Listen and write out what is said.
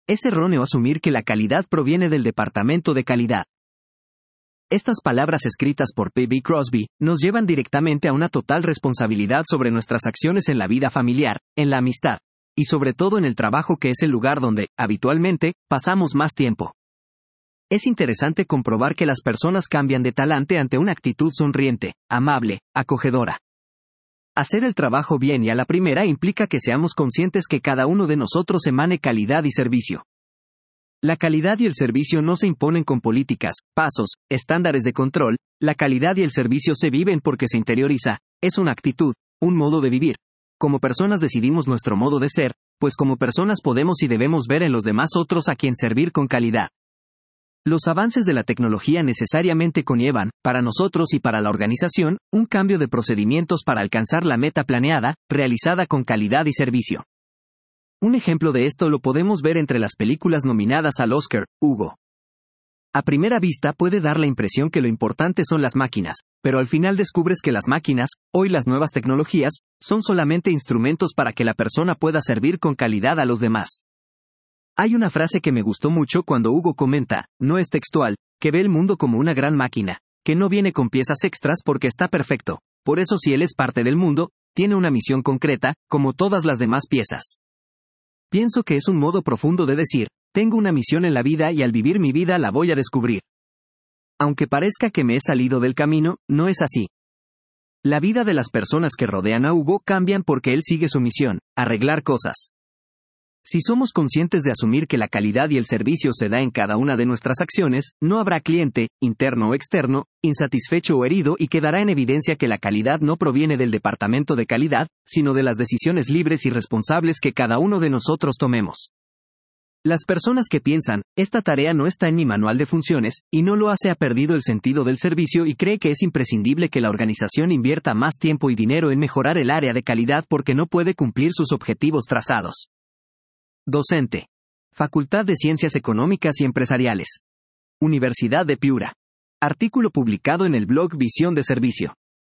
Es erróneo asumir que la calidad proviene del departamento de calidad. Estas palabras escritas por P.B. Crosby nos llevan directamente a una total responsabilidad sobre nuestras acciones en la vida familiar, en la amistad, y sobre todo en el trabajo, que es el lugar donde, habitualmente, pasamos más tiempo. Es interesante comprobar que las personas cambian de talante ante una actitud sonriente, amable, acogedora. Hacer el trabajo bien y a la primera implica que seamos conscientes que cada uno de nosotros emane calidad y servicio. La calidad y el servicio no se imponen con políticas, pasos, estándares de control. La calidad y el servicio se viven porque se interioriza, es una actitud, un modo de vivir. Como personas decidimos nuestro modo de ser, pues como personas podemos y debemos ver en los demás otros a quien servir con calidad. Los avances de la tecnología necesariamente conllevan, para nosotros y para la organización, un cambio de procedimientos para alcanzar la meta planeada, realizada con calidad y servicio. Un ejemplo de esto lo podemos ver entre las películas nominadas al Oscar, Hugo. A primera vista puede dar la impresión que lo importante son las máquinas, pero al final descubres que las máquinas, hoy las nuevas tecnologías, son solamente instrumentos para que la persona pueda servir con calidad a los demás. Hay una frase que me gustó mucho cuando Hugo comenta, no es textual, que ve el mundo como una gran máquina, que no viene con piezas extras porque está perfecto. Por eso, si él es parte del mundo, tiene una misión concreta, como todas las demás piezas. Pienso que es un modo profundo de decir, tengo una misión en la vida y al vivir mi vida la voy a descubrir. Aunque parezca que me he salido del camino, no es así. La vida de las personas que rodean a Hugo cambian porque él sigue su misión, arreglar cosas. Si somos conscientes de asumir que la calidad y el servicio se da en cada una de nuestras acciones, no habrá cliente, interno o externo, insatisfecho o herido, y quedará en evidencia que la calidad no proviene del departamento de calidad, sino de las decisiones libres y responsables que cada uno de nosotros tomemos. Las personas que piensan, esta tarea no está en mi manual de funciones, y no lo hace, ha perdido el sentido del servicio y cree que es imprescindible que la organización invierta más tiempo y dinero en mejorar el área de calidad porque no puede cumplir sus objetivos trazados. Docente. Facultad de Ciencias Económicas y Empresariales. Universidad de Piura. Artículo publicado en el blog Visión de Servicio.